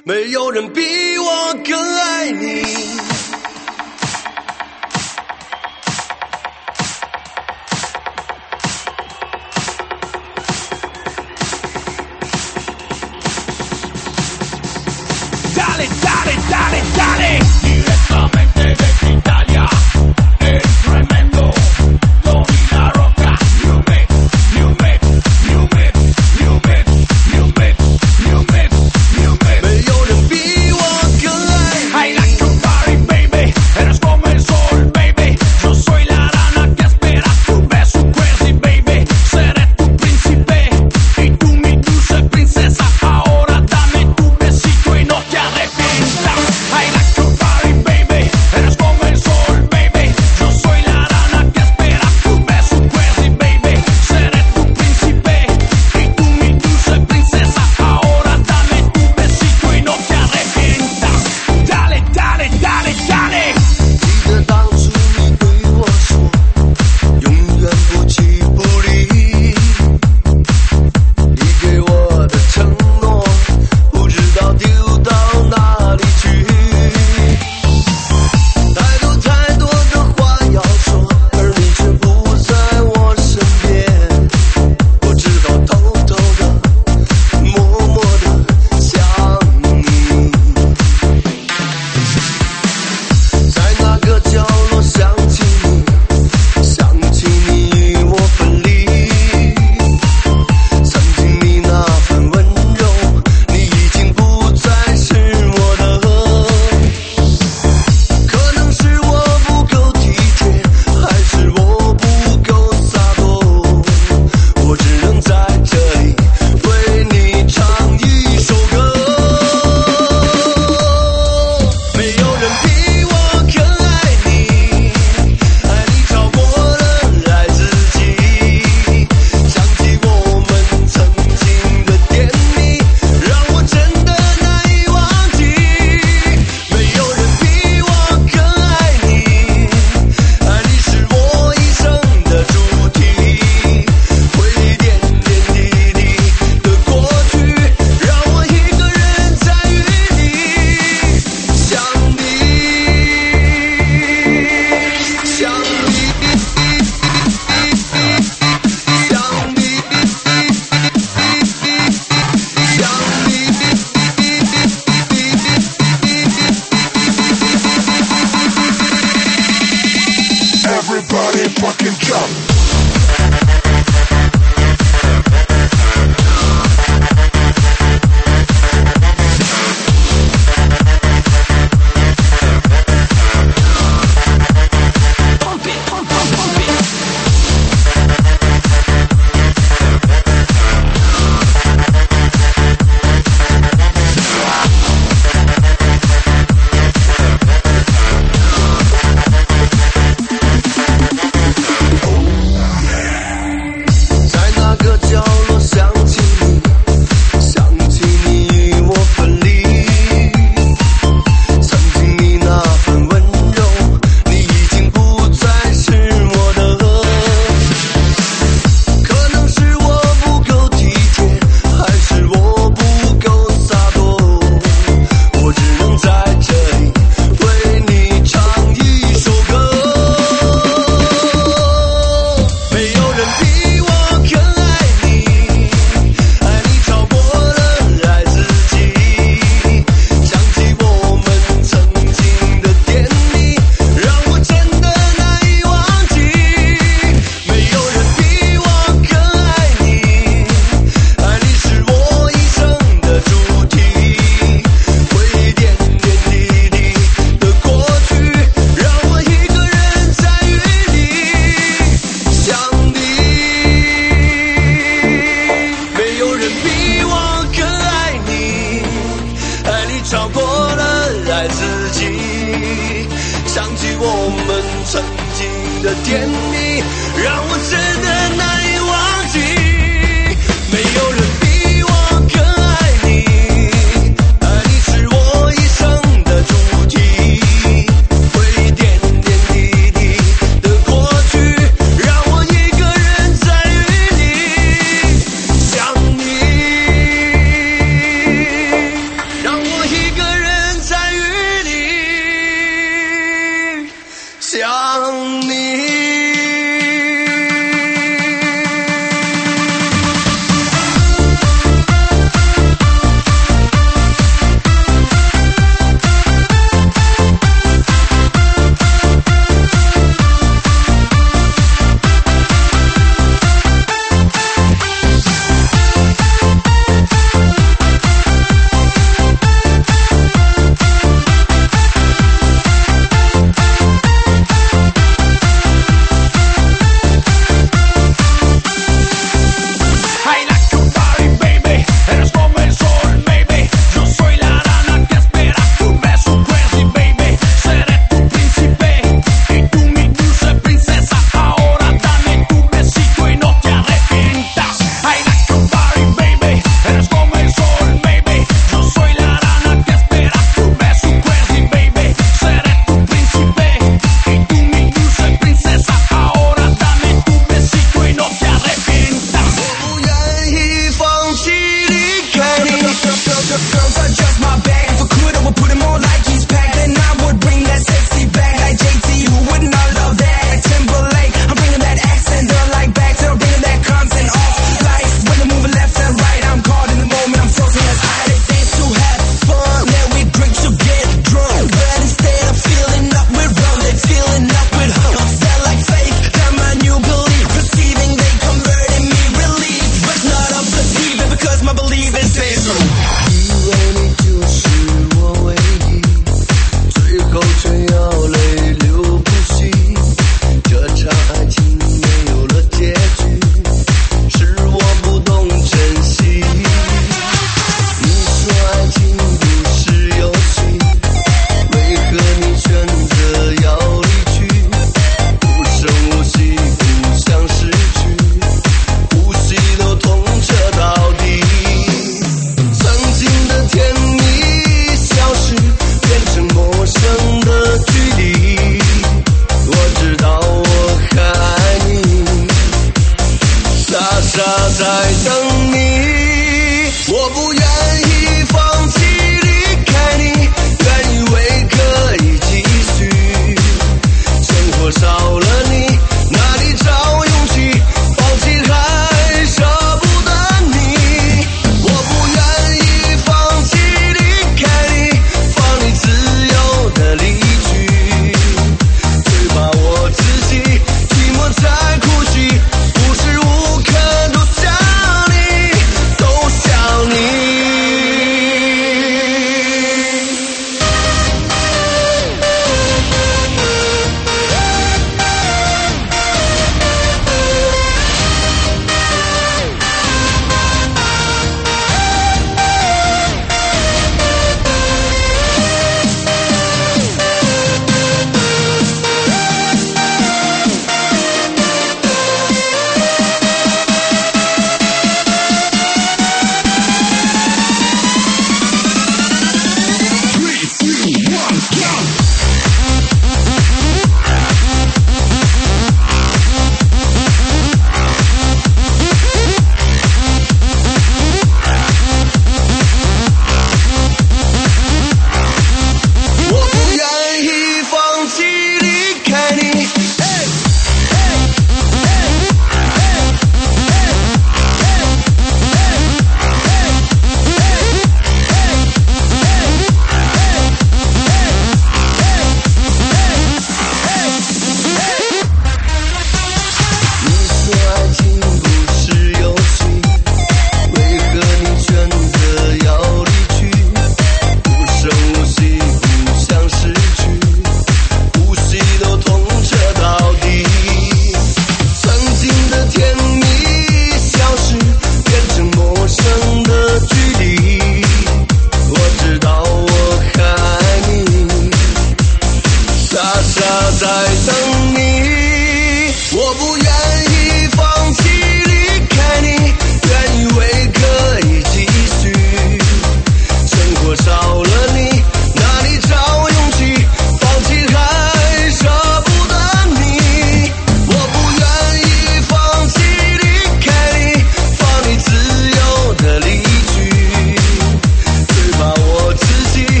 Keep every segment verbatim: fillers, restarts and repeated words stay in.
没有人比我更爱你。 Dale, dale, dale, dale. Directamente desde Italia, el tremendo Tony La Rocca. New mix, new mix, new mix, new mix, new mix, new mix, new mix. 没有人比我更爱 I 你。 like to party, baby. Eres como el sol, baby. Yo soy la rana que espera tu beso crazy, baby. Seré tu príncipe y tú mi dulce princesa. Ahora dame tu besito y no te arrepientas. I like to party, baby. Eres como el sol, baby. Yo soy la rana que espera tu beso crazy, baby. Seré tu príncipe y tú mi dulce princesa. Ahora dame tu besito y no te arrepientas. Dale, dale, dale, dale. 记得当初你对我说，永远不弃不离。你给我的承诺，不知道丢到哪里去。太多太多的话要说，而你却不在我身边。我只好偷偷的、默默的想你。在那个角落想起你，想起你与我分离。曾经你那份温柔，你已经不再是我的。可能是我不够体贴，还是我不够洒脱，我只能在这里为你唱一首歌。没有人比我更爱你，爱你超过了爱自己。想起我们曾经的甜蜜，让我真的难以忘记。没有人比我更爱你，爱你是我一生的主题。回忆点点滴滴的过去，让我一个人在雨里想你，想你，想你，想你。 Everybody fucking jump. Pump it, pump, pump, pump it.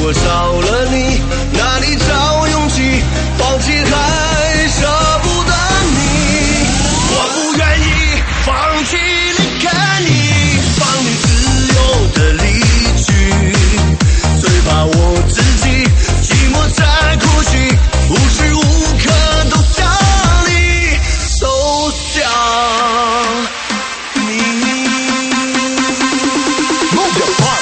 果少了你，哪里找勇气放弃还舍不得你？我不愿意放弃离开你，放你自由的离去，最怕我自己寂寞在哭泣，无时无刻都想你，都想你。Move your heart。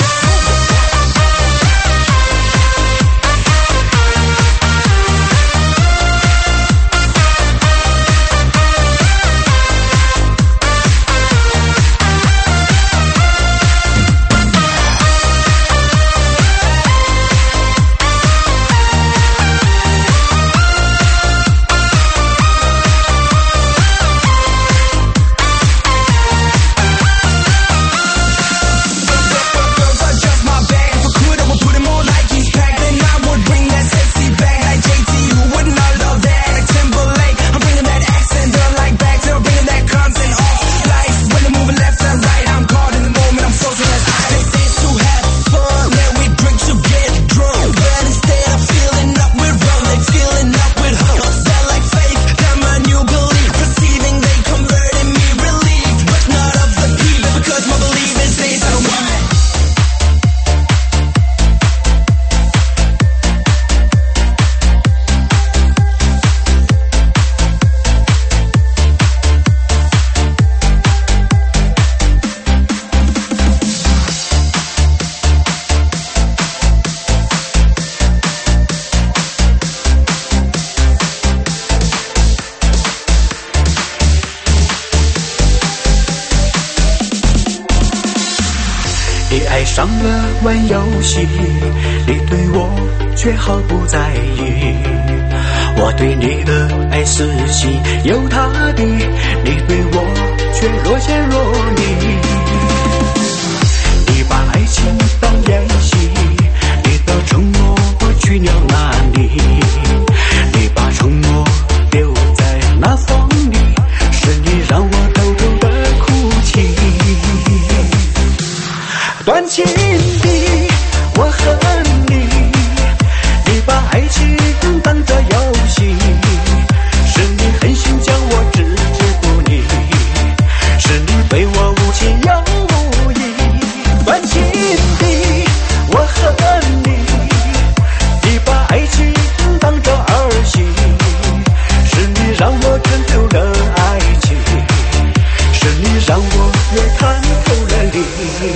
你爱上了玩游戏，你对我却毫不在意。我对你的爱死心有他的，你对我却若即若离。你把爱情当演戏，你的承诺去了哪里？你把承诺留在那风里，是你让我偷偷的哭泣。断情的我恨你，你把爱情当作游戏，是你狠心将我置之不理，是你对我无情又无义。断情的我恨你，你把爱情当作儿戏，是你让我看透了爱情，是你让我也看透了你。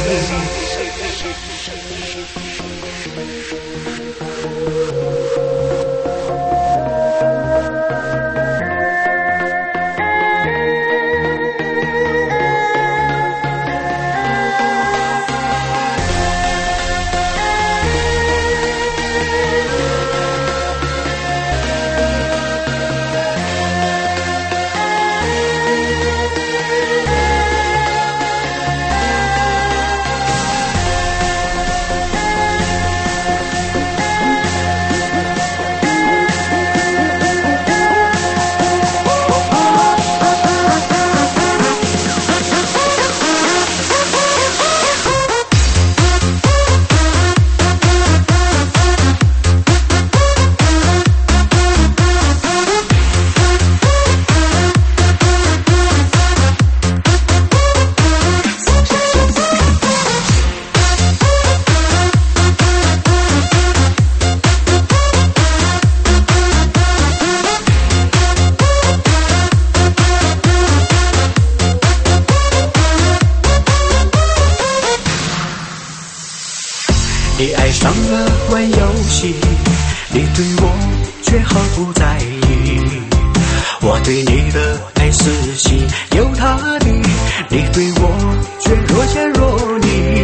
你爱上了玩游戏，你对我却毫不在意。我对你的爱死心有他的，你对我却若即若离。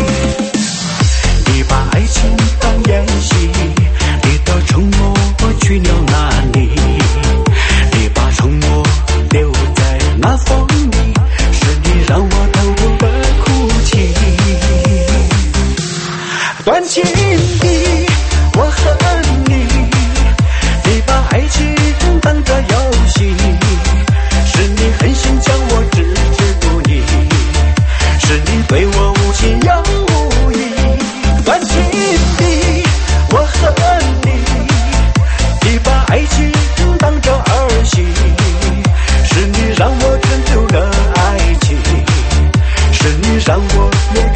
你把爱情当演戏，你的承诺去了哪里？你把承诺留在那风里，是你让我偷偷的哭泣。断情的我恨你，你把爱情当作游戏，是你狠心将我置之不理，是你对我无情又无义。断情的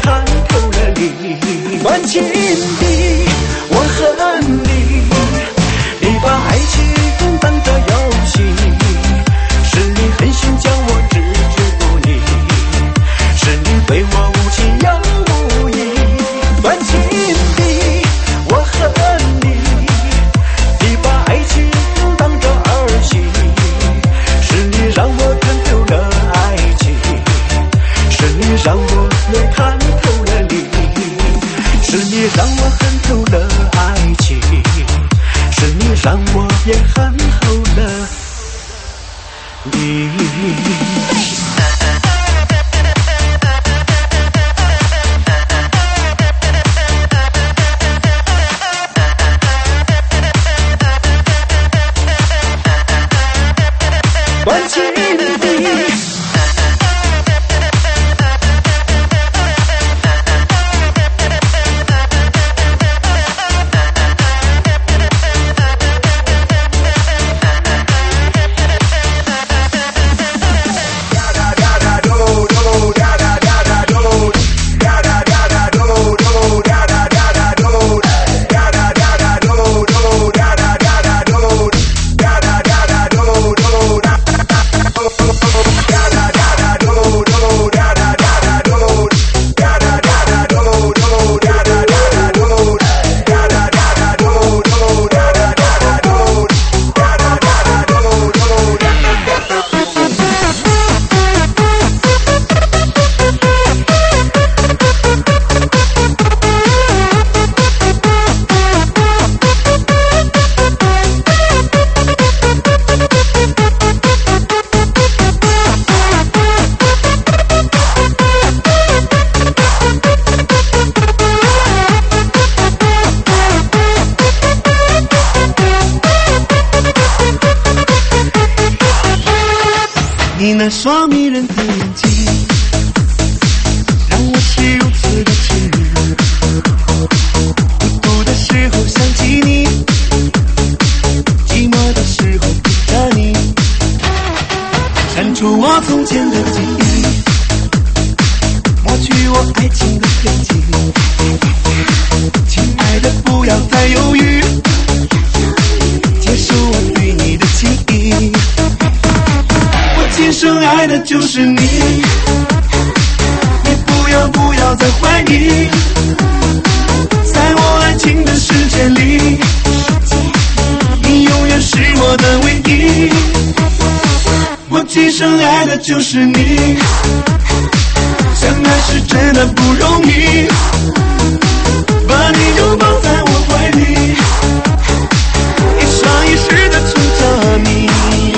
看透了你。关情敌，我恨你，你把爱情当作游戏，是你狠心将我置之不理，是你对我无情又无义。关情敌，我恨你，你把爱情当作儿戏，是你让我看透了爱情，是你让我也看透了你，是你让我恨透了爱情，是你让我也恨透了你。关情敌，你那双迷人的眼睛，让我是如此的痴。孤独的时候想起你，寂寞的时候陪着你，删除我从前的记忆，抹去我爱情的痕迹。亲爱的，不要再犹豫，接受我对你的情意。今生爱的就是你，你不要不要再怀疑，在我爱情的世界里，你永远是我的唯一。我今生爱的就是你，相爱是真的不容易，把你拥抱在我怀里，一生一世的宠着你。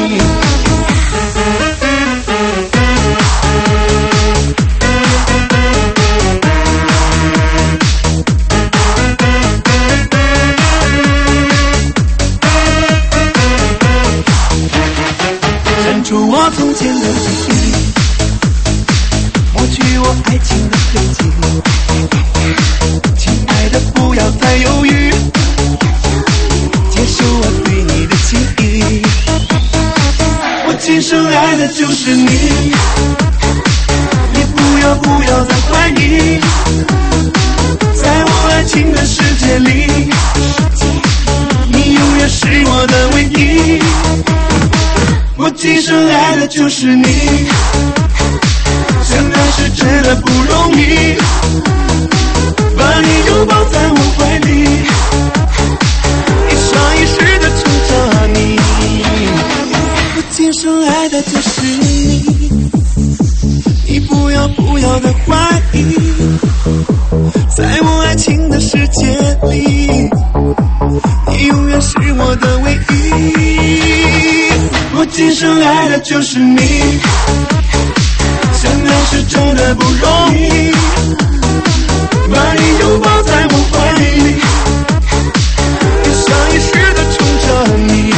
我从前的记忆，抹去我爱情的痕迹。亲爱的，不要再犹豫，接受我对你的情意。我今生爱的就是你，你不要不要再怀疑，在我爱情的世界里，你永远是我的唯一。我今生爱的就是你，相爱是真的不容易，把你拥抱在我怀里，一生一世的宠着你。我今生爱的就是你，你不要不要再怀疑，在我爱情的世界里，你永远是我的唯一。我今生爱的就是你，相爱是真的不容易，把你拥抱在我怀里，一生一世的宠着你。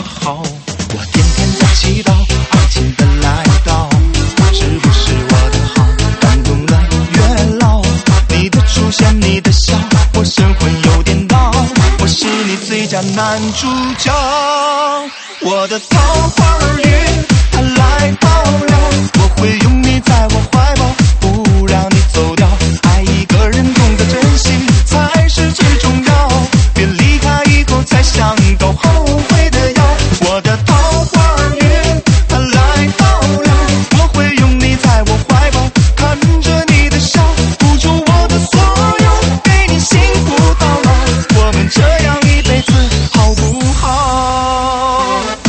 好，我天天在祈祷爱情的来到，是不是我的好感动了月老？你的出现，你的笑，我神魂有颠倒，我是你最佳男主角。我的桃花运它来到了，我会拥你在我怀抱，不让你走掉。爱一个人懂得珍惜才是最重要，别离开以后才想到后悔的药。我的桃花运它来到了，我会拥你在我怀抱，看着你的笑，付出我的所有，给你幸福到老。我们这样一辈子好不好？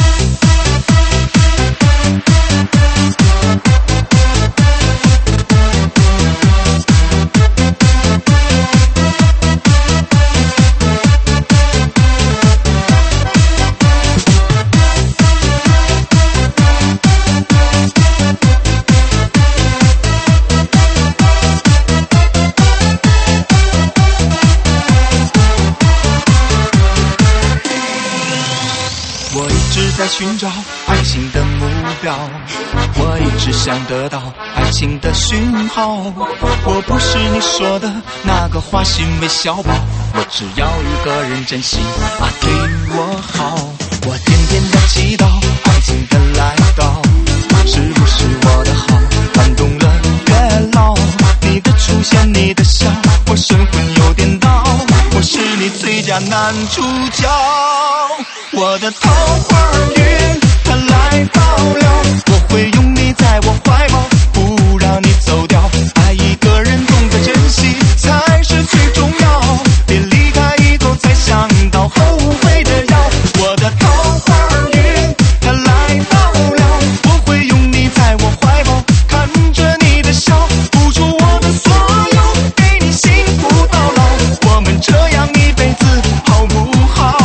在寻找爱情的目标，我一直想得到爱情的讯号。我不是你说的那个花心微小宝，我只要一个人真心啊对我好。我天天在祈祷爱情的来到，是不是我的好感动了月老？你的出现，你的笑，我神魂有颠倒，我是你最佳男主角。我的桃花运它来到了，我会拥你在我怀抱，不让你走掉。爱一个人懂得珍惜才是最重要，别离开以后才想到后悔的药。我的桃花运它来到了，我会拥你在我怀抱，看着你的笑，付出我的所有，给你幸福到老。我们这样一辈子好不好？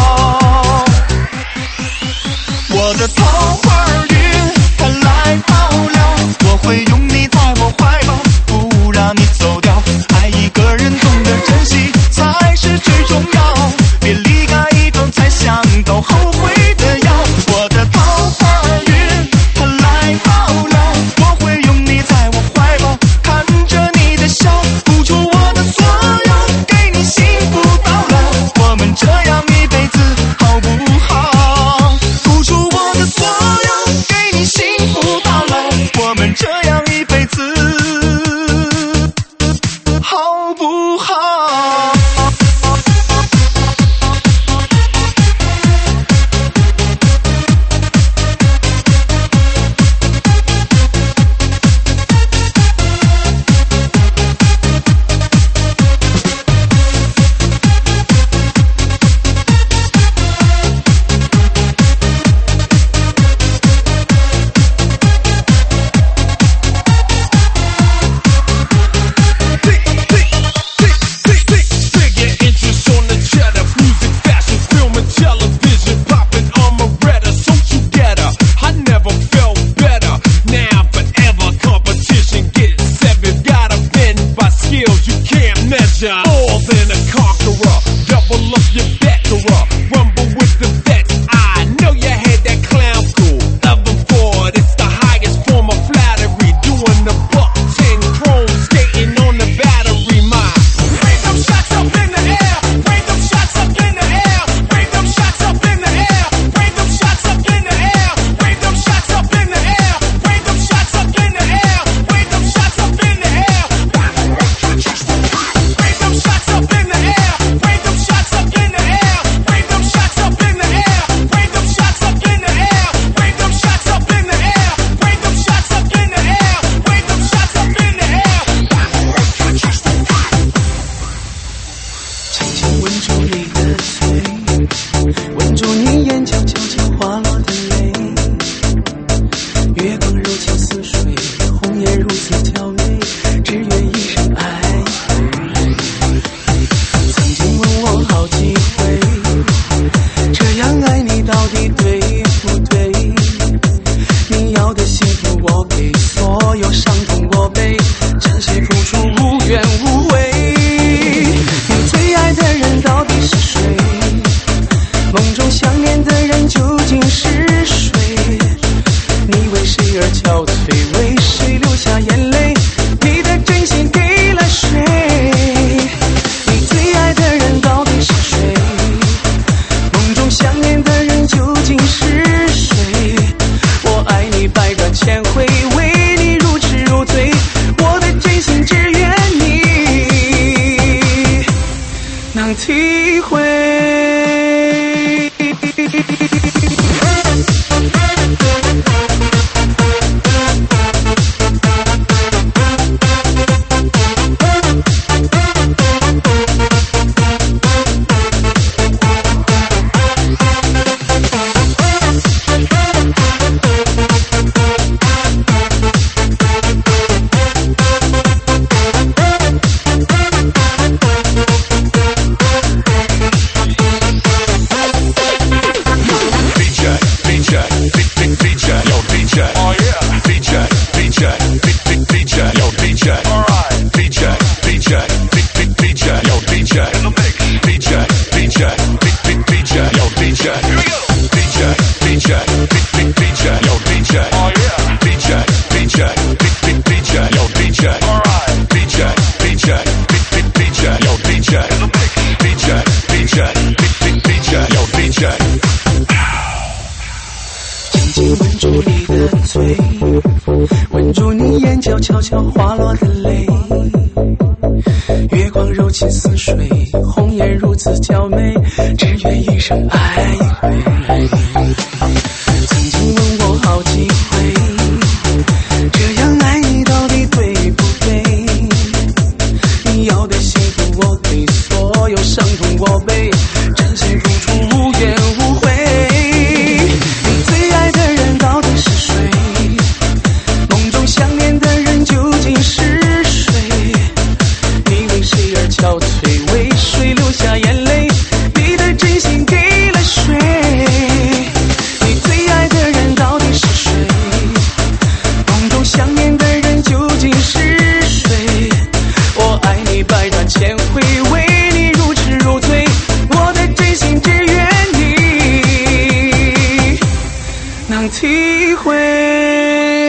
我的桃花运它来到了，我会拥你在我怀抱，不让你走掉。爱一个人懂得珍惜才是最重要，别离开以后才想到后悔的药。我的桃花运它来到了，我会拥你在我怀抱，看着你的笑，付出我的所有，给你幸福到老。我们这样一辈子好不好？付出我的所有，给你幸福到老。我们这样一辈子好不好？ More than a conqueror, double up your Baccarat, rumble with the vets. I know you had that clown cool, eleven Ford, it's the highest form of flattery. Doing the buck ten chrome, skating on the battery. My bring them shots up in the air, bring them shots up in the air, bring them shots up in the air, bring them shots up in the air, bring them shots up in the air, bring them shots up in the air, bring them shots up in the air. Bring them shots up in the air. Bring them shots up in the air. Bring them shots up in the air. Bring them shots up in the air. Bring them shots up in the air. Bring them shots up in the air. Bring them shots up in the air. 轻轻吻住你的嘴，吻住你眼角悄悄滑落的泪。月光如情似水，红颜如此娇美，只愿一生爱。曾经问我好几回，这样爱你到底对不对？你要的幸福我给，所有伤痛我背，真心付出无怨无悔。你最爱的人到底是谁？梦中想念的人究竟是你的嘴，吻住你眼角悄悄滑落的泪。月光柔情似水，红颜如此娇美，只愿一生爱一回。曾经问我好几回，这样爱你到底对不对？你要的幸福我给，所有伤痛我背，真心付出无怨无悔。你最爱的人到底是谁？梦中想念的人究竟是谁？你为谁而憔悴？为谁流下眼泪？你的真心给了谁？你最爱的人到底是谁？梦中想念的人究竟是谁？我爱你百转千回，为你如痴如醉，我的真心只愿你能体会。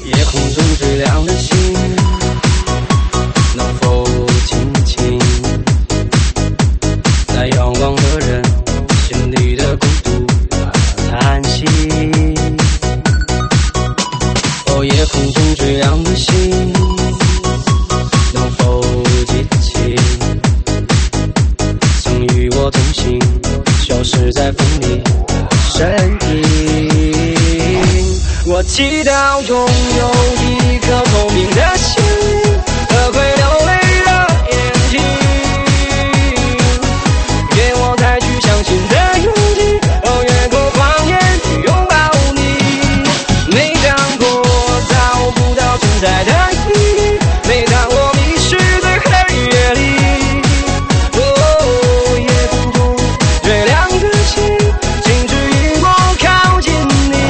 夜空中最亮的星，能否轻轻在遥望的人心里的孤独叹息？哦，夜空中最亮的星，能否记起曾与我同行，消失在风里身影？我祈祷拥有一颗透明的心和会流泪的眼睛，给我采取相信的勇气，哦，越过谎言去拥抱你。每当我找不到存在的意义，每当我迷失在黑夜里，哦，夜空中最亮的星，请指引我靠近你。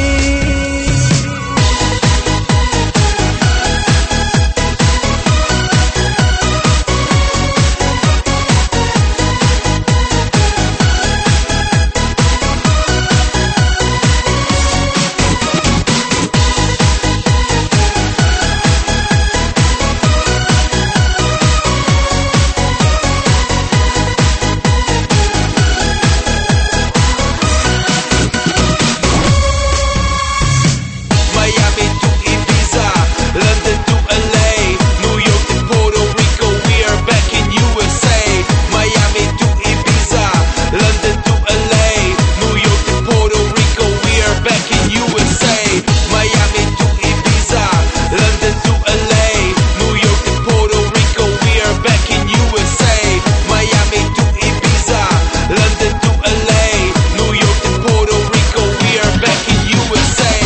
Miami to Ibiza, London to L A, New York to Puerto Rico, we are back in U S A. Miami to Ibiza, London to L A, New York to Puerto Rico, we are back in U S A. Miami to Ibiza, London to L A, New York to Puerto Rico, we are back in U S A. Miami to Ibiza, London to L A, New York to Puerto Rico, we are back in U S A.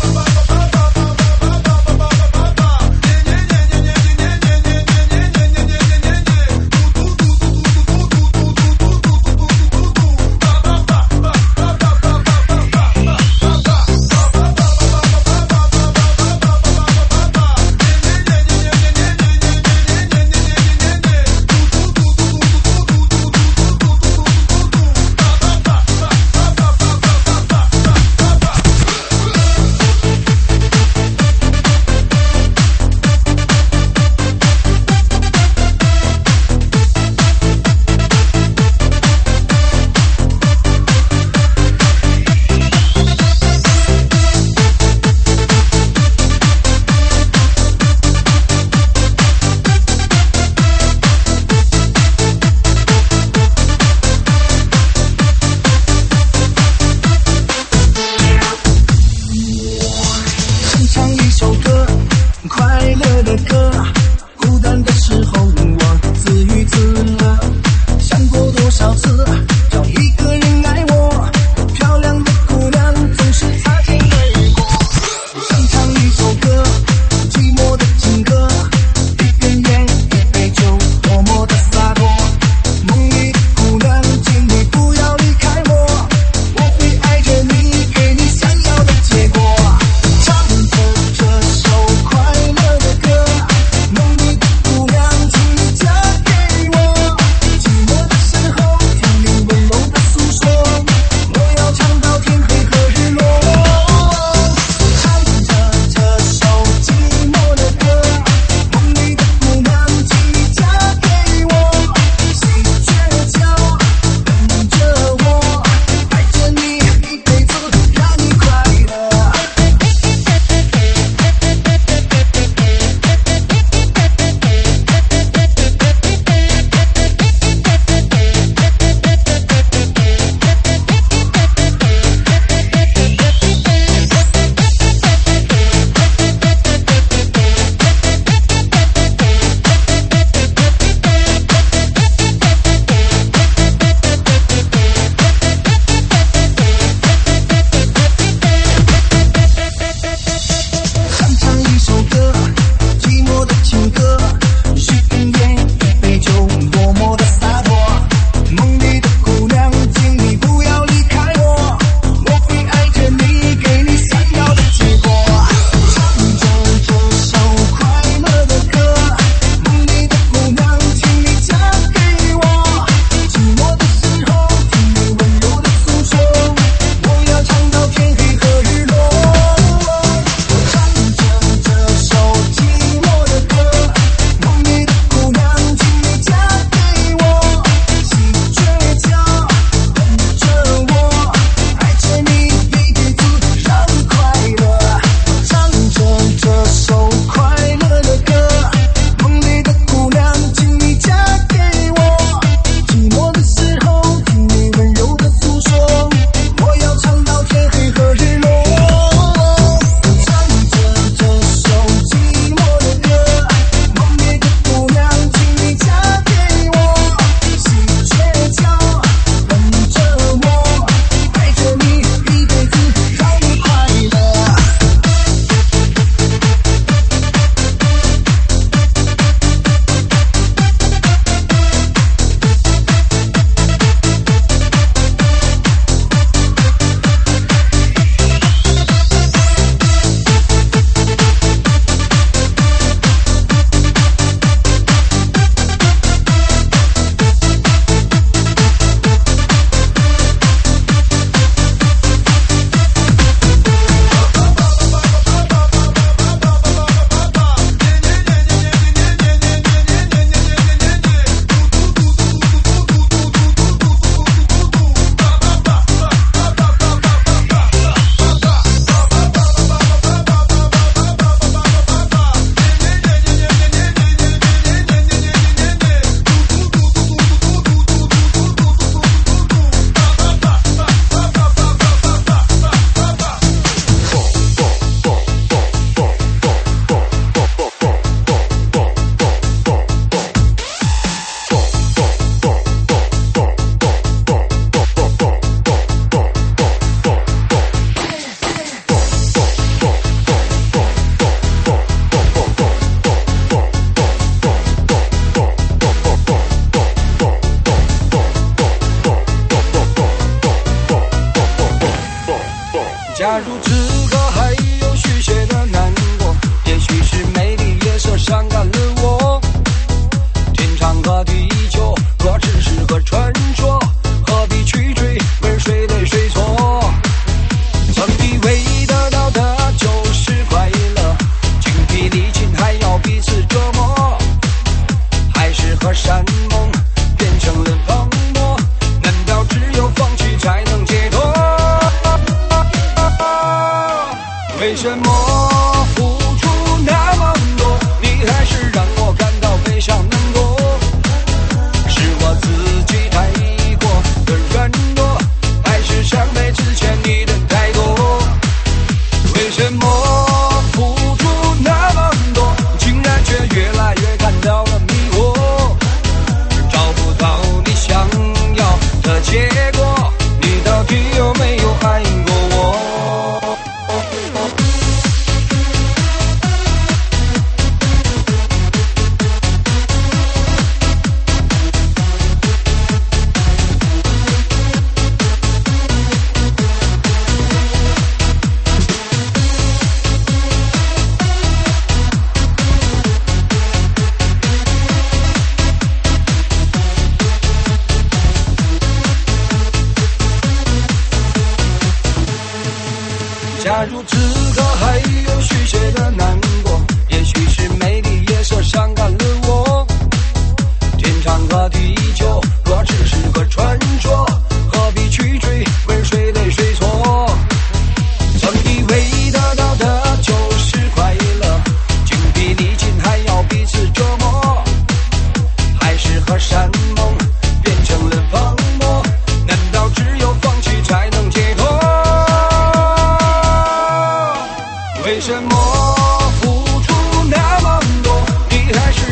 唱一首歌，快乐的歌，孤单的时候我自娱自乐，想过多少次找一个人爱我，漂亮的姑娘总是擦肩而过。想唱一首歌，寂寞的情歌，一根烟一杯酒，多么的洒脱。梦里的姑娘，请你不要离开我，我会爱着你，给你想要的结果。唱着这首快乐的歌，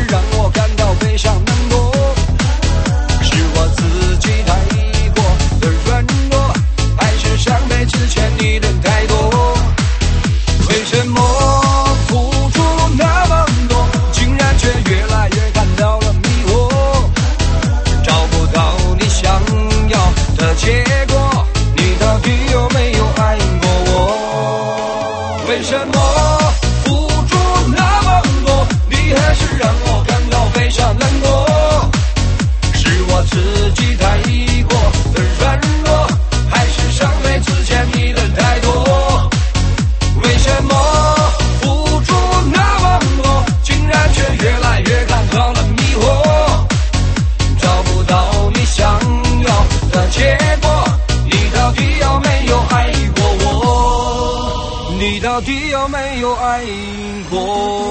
让我感到非常难过，是我自己太过的软弱，还是上辈之前你的太多？为什么付出那么多，竟然却越来越感到了迷惑，找不到你想要的结果，你到底有没有爱过我？为什么付出那么多，你还是让我感到非常难过？是我自己太过的软弱，还是上辈之前你的太多？为什么付出那么多，竟然却越来越感到了迷惑，找不到你想要的结果，你到底有没有爱过我？你到底有没有爱过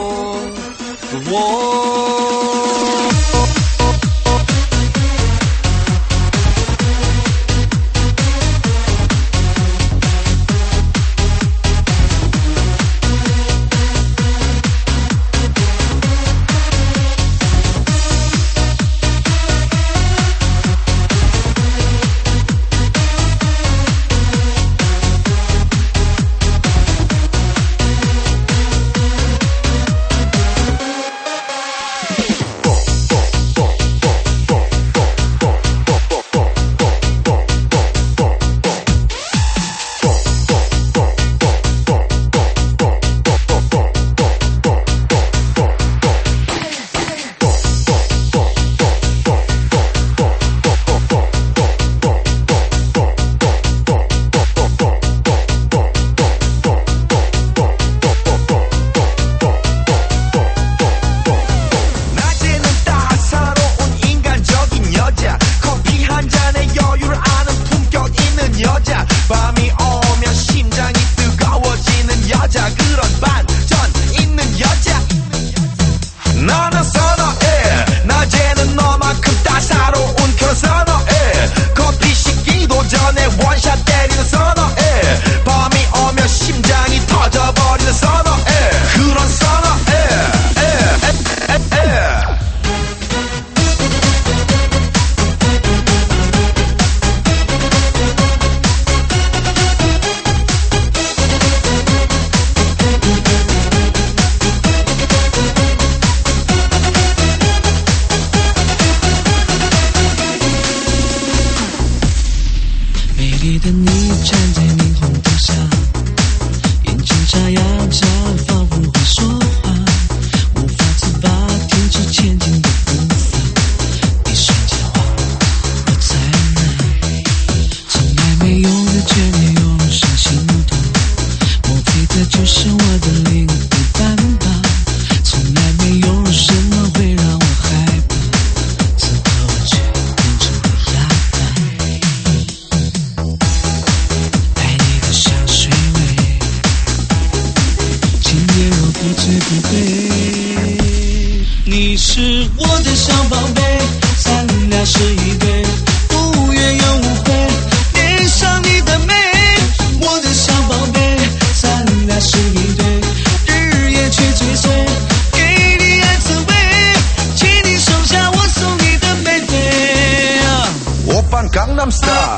我？ 你是我的小宝贝，咱俩是一对，无怨又无悔，恋上你的美。我的小宝贝，咱俩是一对，日夜去追随，给你爱滋味，请你收下我送你的玫瑰。 我扮江南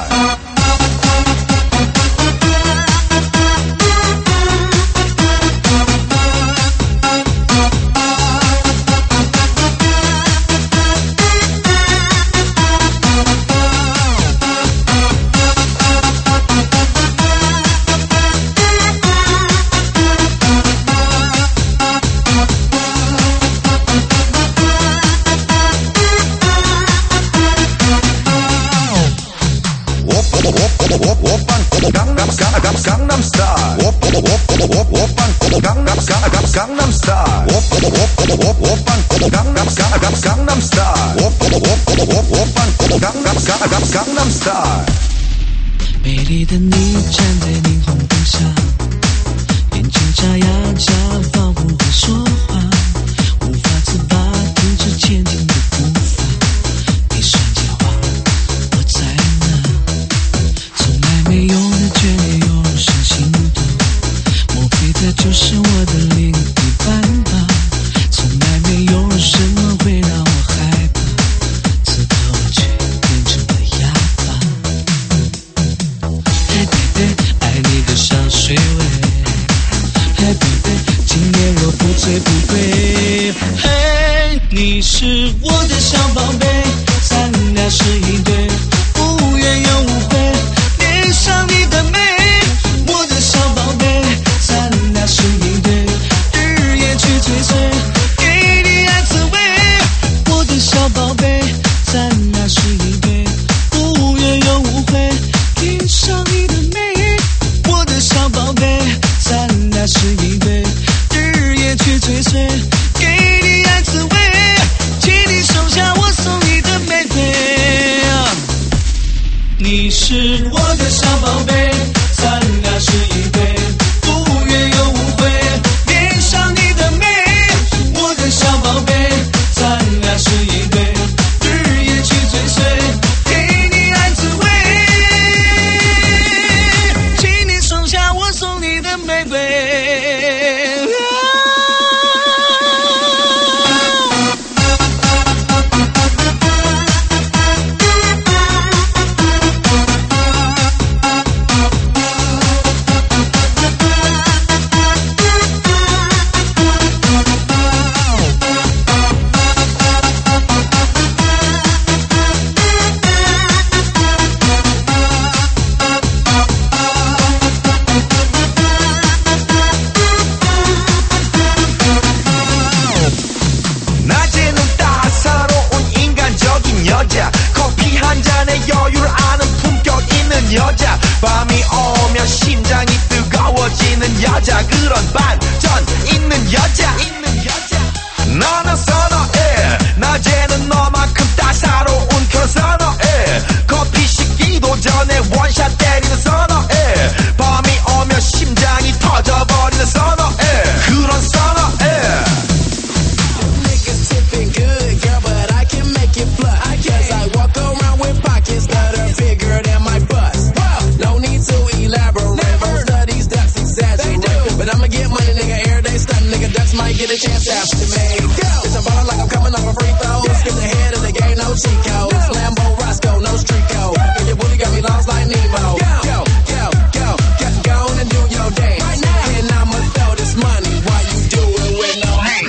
style。Gangnam Style， 我我我我我扮 Gangnam Gangnam Style， 我我我我我扮 Gangnam Gangnam Style， 我我我我我扮 Gangnam Gangnam Style。 美丽的你站在霓虹灯下，眼睛眨呀眨，仿佛会说话，无法自拔，停止前进的步伐。你瞬间忘了我在哪，从来没有的眷恋涌上心头，莫非这就是我的另一半吧？从来没有什么谁不会？嘿，你是我的小宝贝，咱俩是一对，无怨又无悔，恋上你的美，我的小宝贝，咱俩是一对，日夜去追随，给你爱滋味，我的小宝贝，咱俩是一对，无怨又无悔，恋上你的美，我的小宝贝，咱俩是一对，日夜去追随，给你爱滋味，请你收下我送你的玫瑰。你是我的小宝贝，咱俩是一对，无怨又无悔，恋上你的美，我的小宝贝，咱俩是一对，日夜去追随，给你爱滋味，请你收下我送你的玫瑰。 여자 밤이 오면 심장이 뜨거워지는 여자 그런 반전 있는 여자 나는 선어해 낮에는 너만큼 따사로운 그런 선어해 커피 식기도 전에 원샷 때리는 선어해 밤이 오면 심장이 터져버리는 선어해 그런 선어해 Niggas tipping good girl but I can make it flush Cause I walk around with pockets that are bigger than my butt No need to elaborate. Most of these ducks exaggerate. But I'ma get money, nigga, every day stunt, nigga. Ducks might get a chance after me. It's a ball like I'm coming off a free throw. Skip the head of the game, no cheat codes. Lambo, Roscoe, no street code. And your booty got me lost like Nemo. Go, go, go, go, go on and do your dance. Right now. And I'ma throw this money while you do it with no hands.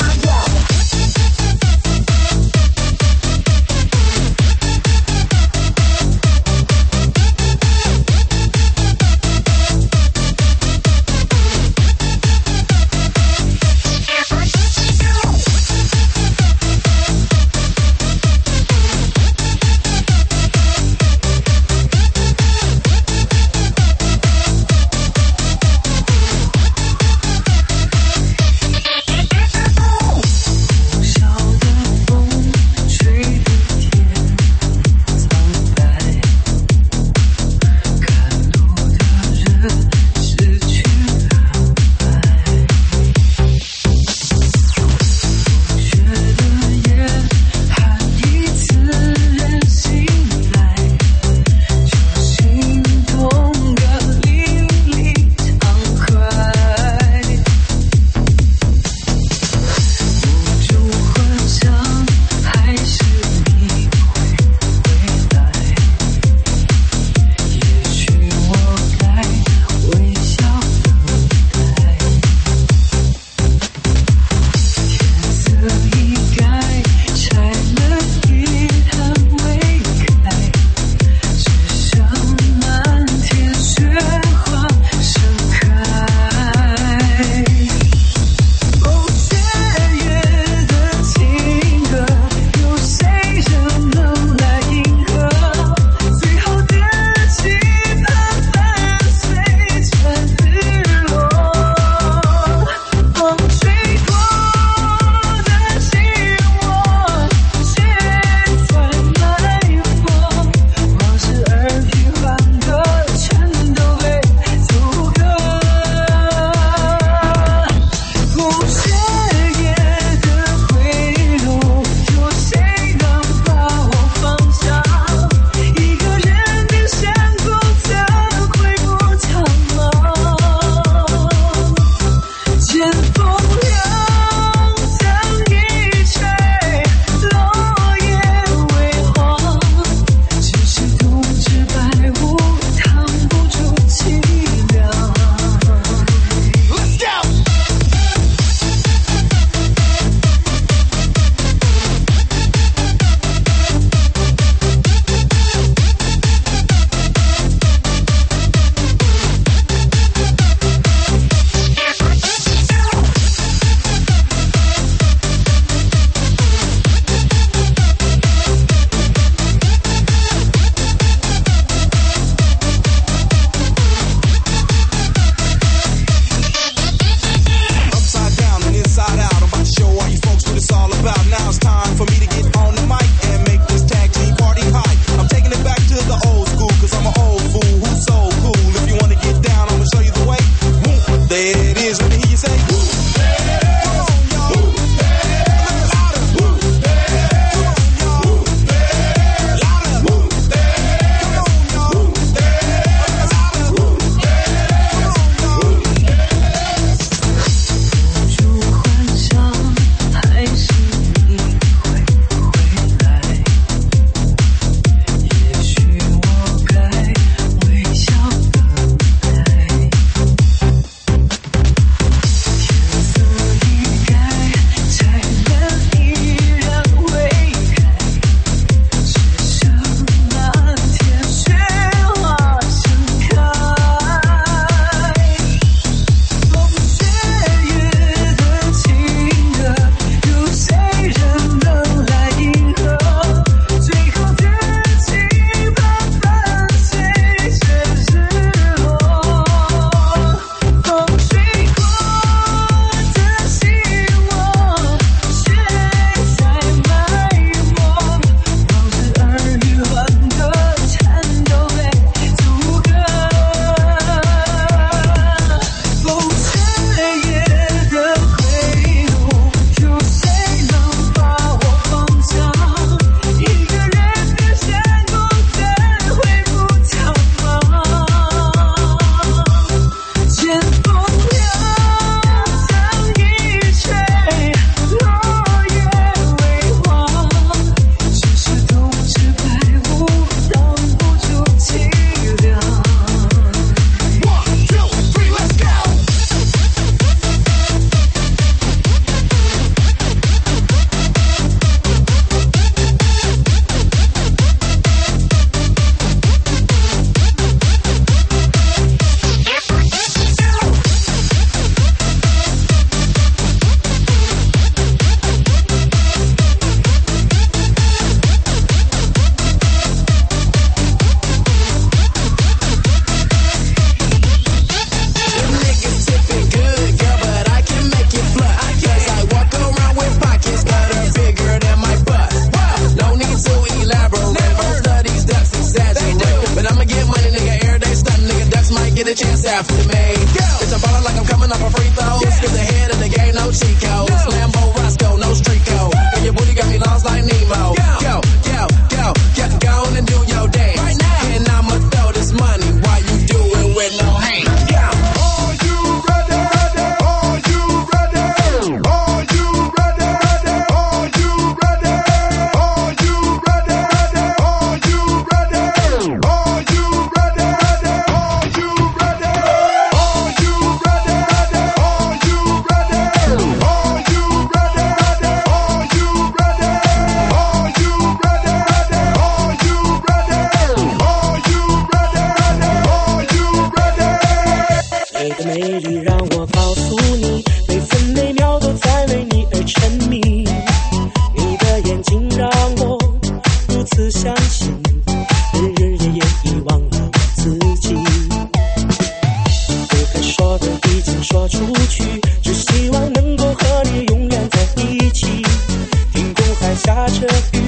沉迷，你的眼睛让我如此相信，日日夜夜遗忘了我自己。不该说的已经说出去，只希望能够和你永远在一起。天空还下着雨。